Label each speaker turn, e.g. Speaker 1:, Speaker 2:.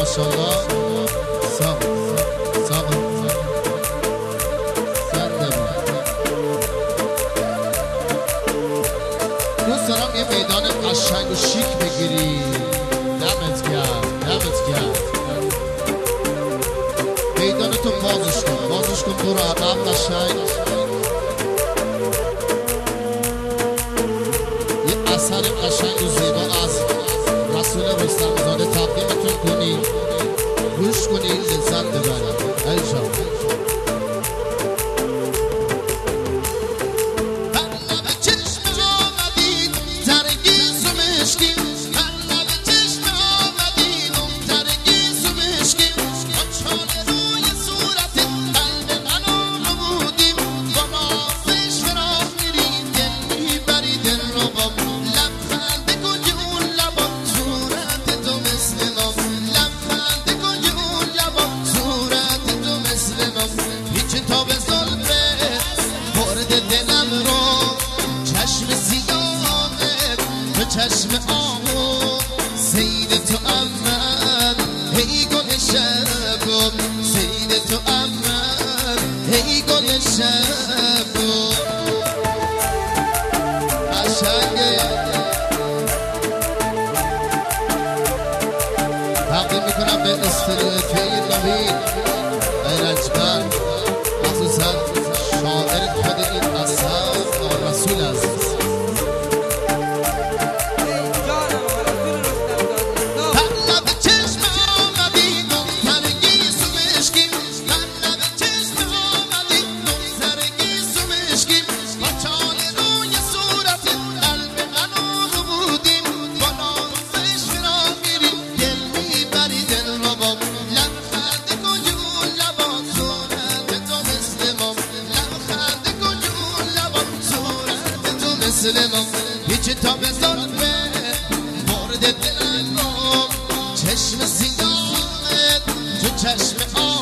Speaker 1: ماشاءالله ساق دوست دارم یه میدان قشنگ و شیک بگیری. دمت گرم میدان تو بازش کن برو عقب قشنگ. یه اثر قشنگ و زیبا از رسول رستم زاده تقدیمتون کنی، گوش کنی، لذت ببرید. ایشان چشم آمو سید تو اول هی گل شبم، سید تو اول هی گل شبم. قشنگه تقدیم میکنم به استودیوی نوید ایرجبر، مخصوصا شاعر خود این اثر رسول عزیز. هیچ تا به ظلمه مورد دلم چشم سیاهت تو چشم